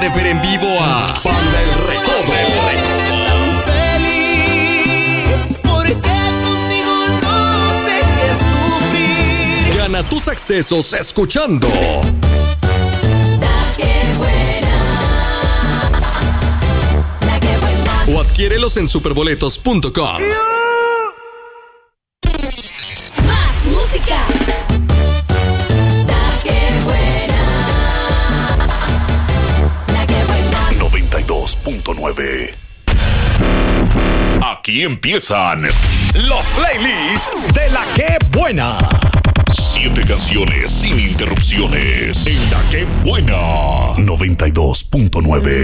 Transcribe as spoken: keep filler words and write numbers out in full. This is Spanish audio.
de ver en vivo a Banda El Recodo. Tan feliz porque contigo no sé qué sufrir. Gana tus accesos escuchando La que buena, la que buena. o adquiérelos en superboletos punto com. Más música. La que buena, la que buena. noventa y dos punto nueve. Aquí empiezan los playlists de La Que Buena. Siete canciones sin interrupciones. En La Que Buena. noventa y dos punto nueve.